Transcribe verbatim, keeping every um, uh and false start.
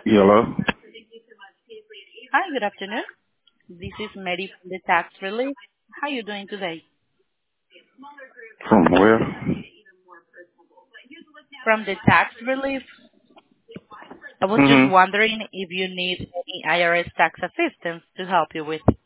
Hello? Hi, good afternoon. This is Mary from the Tax Relief. How are you doing today? From where? From the Tax Relief, I was just Mm-hmm. wondering if you need any I R S tax assistance to help you with.